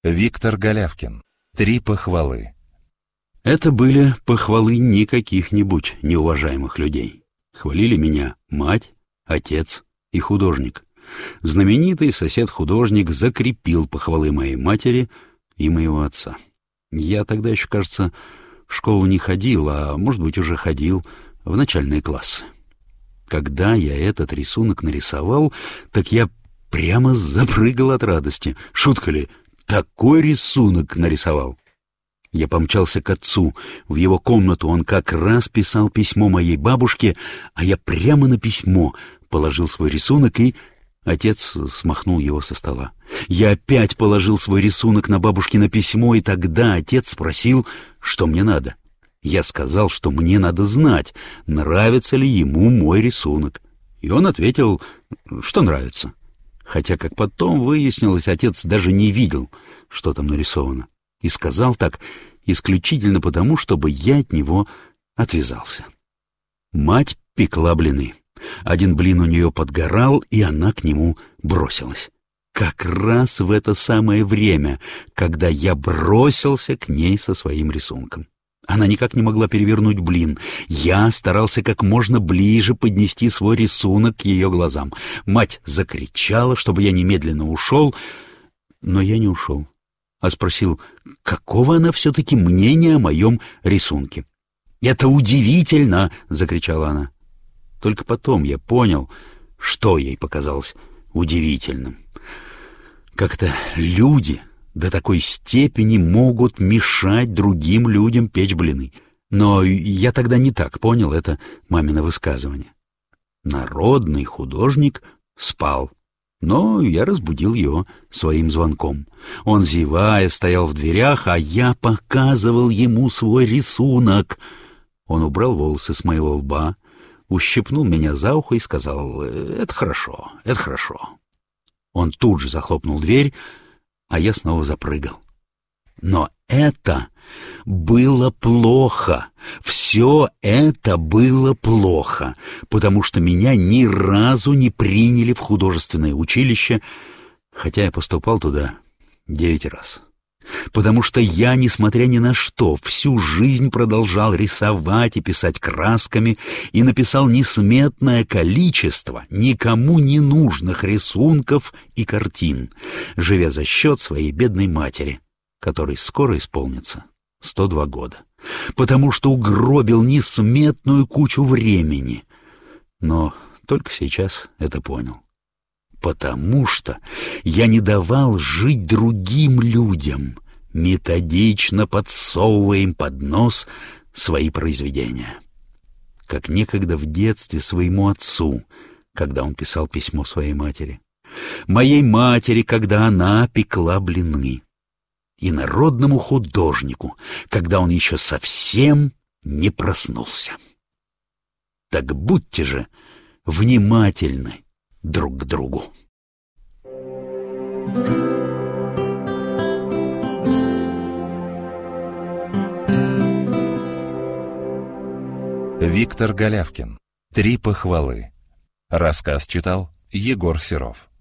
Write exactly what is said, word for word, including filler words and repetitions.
Виктор Голявкин. Три похвалы. Это были похвалы не каких-нибудь неуважаемых людей. Хвалили меня мать, отец и художник. Знаменитый сосед-художник закрепил похвалы моей матери и моего отца. Я тогда еще, кажется, в школу не ходил, а, может быть, уже ходил в начальные классы. Когда я этот рисунок нарисовал, так я прямо запрыгал от радости. Шутка ли? Такой рисунок нарисовал. Я помчался к отцу. В его комнату он как раз писал письмо моей бабушке, а я прямо на письмо положил свой рисунок, и отец смахнул его со стола. Я опять положил свой рисунок на бабушкино письмо, и тогда отец спросил, что мне надо. Я сказал, что мне надо знать, нравится ли ему мой рисунок. И он ответил, что нравится. Хотя, как потом выяснилось, отец даже не видел, что там нарисовано. И сказал так исключительно потому, чтобы я от него отвязался. Мать пекла блины. Один блин у нее подгорал, и она к нему бросилась. Как раз в это самое время, когда я бросился к ней со своим рисунком. Она никак не могла перевернуть блин. Я старался как можно ближе поднести свой рисунок к ее глазам. Мать закричала, чтобы я немедленно ушел, но я не ушел, а спросил, какого она все-таки мнения о моем рисунке. «Это удивительно!» — закричала она. Только потом я понял, что ей показалось удивительным. Как-то люди до такой степени могут мешать другим людям печь блины. Но я тогда не так понял это мамино высказывание. Народный художник спал, но я разбудил его своим звонком. Он, зевая, стоял в дверях, а я показывал ему свой рисунок. Он убрал волосы с моего лба, ущипнул меня за ухо и сказал: «Это хорошо, это хорошо». Он тут же захлопнул дверь, а я снова запрыгал. Но это было плохо. Все это было плохо, потому что меня ни разу не приняли в художественное училище, хотя я поступал туда девять раз. Потому что я, несмотря ни на что, всю жизнь продолжал рисовать и писать красками, и написал несметное количество никому не нужных рисунков и картин, живя за счет своей бедной матери, которой скоро исполнится сто два года, потому что угробил несметную кучу времени. Но только сейчас это понял. Потому что я не давал жить другим людям, методично подсовывая им под нос свои произведения. Как некогда в детстве своему отцу, когда он писал письмо своей матери, моей матери, когда она пекла блины, и народному художнику, когда он еще совсем не проснулся. Так будьте же внимательны друг к другу. Виктор Голявкин. Три похвалы. Рассказ читал Егор Серов.